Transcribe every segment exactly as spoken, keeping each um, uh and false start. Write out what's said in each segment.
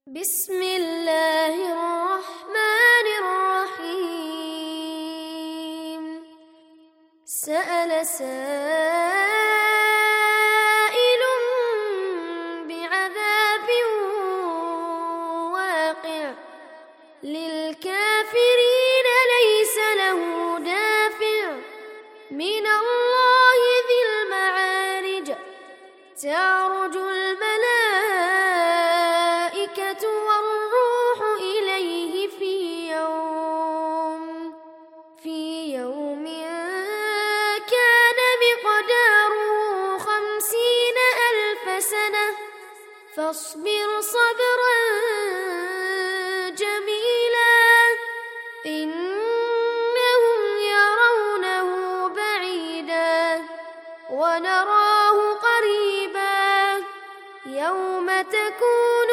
بسم الله الرحمن الرحيم. سأل سائل بعذاب واقع للكافرين ليس له دافع من الله ذي المعارج. تعرج الملائكة والروح إليه في يوم في يوم كان مقداره خمسين ألف سنة فاصبر صبرا جميلا إنهم يرونه بعيدا ونراه قريبا يوم تكون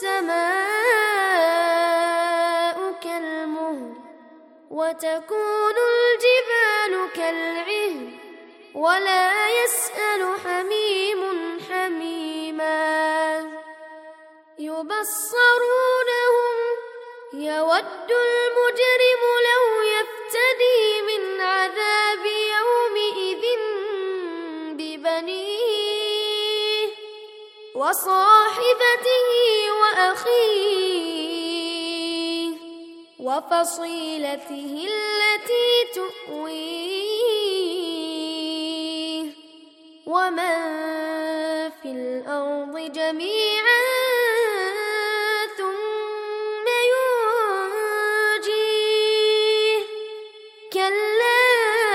السماء كالمهل وتكون الجبال كالعهن ولا يسأل حميم حميما. يبصرونهم يود المجرم لو يفتدي من عذاب يومئذ ببنيه وصاحبته وأخيه وفصيلته التي تؤويه ومن في الأرض جميعا ثم ينجيه كلا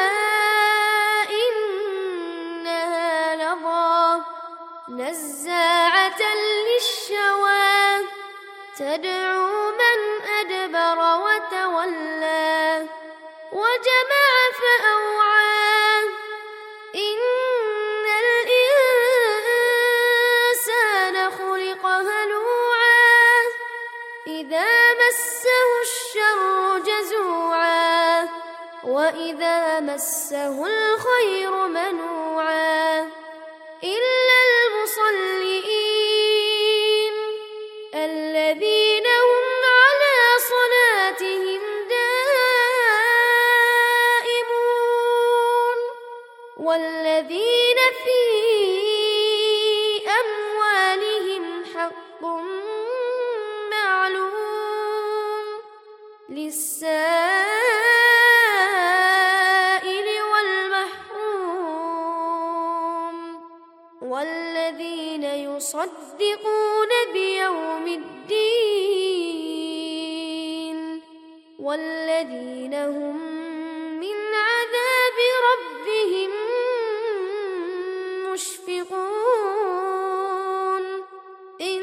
إنها لظى نزاعة للشوى تدعو من أدبر وتولى وجمع فأوعى إن الإنسان خلق هلوعا إذا مسه الشر جزوعا وإذا مسه الخير منوعا إلا المصلين الذين هم على صلاتهم دائمون والذين في أموالهم حق معلوم للسائل والمحروم والذين يصدقون بيوم الدين والذين هم من عذاب ربهم مشفقون إن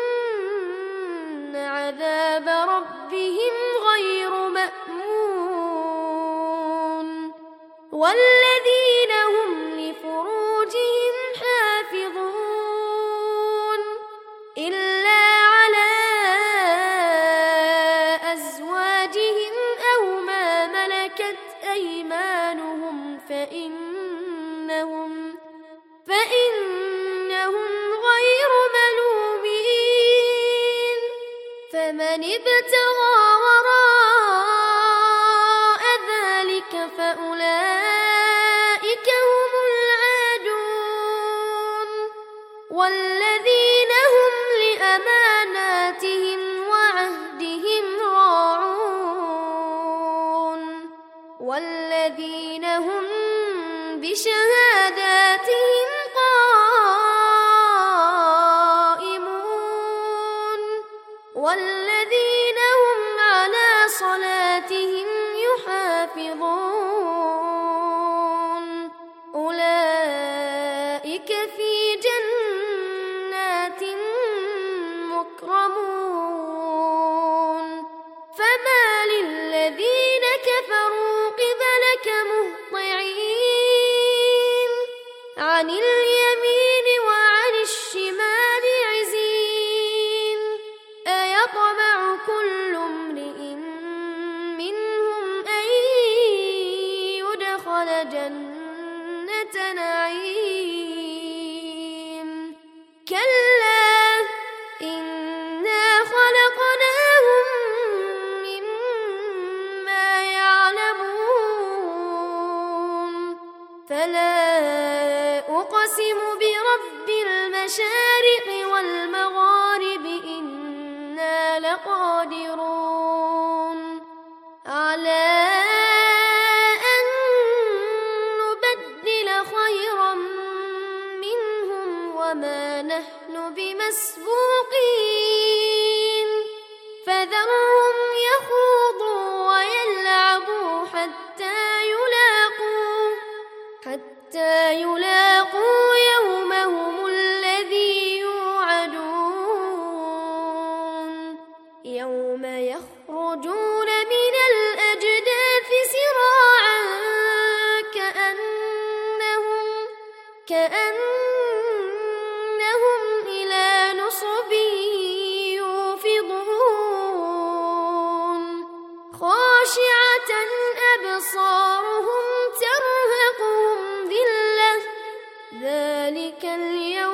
عذاب ربهم غير مأمون والذين هم لفروجهم حافظون إلا على أزواجهم أو ما ملكت أيمانهم فإنهم فإنهم غير ملومين فمن ابتغى وراء ذلك فأولئك هم العادون والذين هم لأماناتهم وعهدهم راعون والذين هم بشهاداتهم قائمون والذين هم على صلاتهم يحافظون أولئك في جنات مكرمون فما للذين كفروا قبلك مهطعين عن اليمين وعن الشمال عزين أيطمع أقسم برب المشارق والمغارب إنا لقادرون على أن نبدل خيرا منهم وما نحن بمسبوقين فذرهم يخوضوا ويلعبوا حتى يلاقوا حتى يلاقوا يومهم الذي يوعدون يوم يخرجون من الأجداث سراعا كأنهم كأنهم إلى نصب يوفضون خاشعة أبصارهم ترهقهم ذلة ذلك اليوم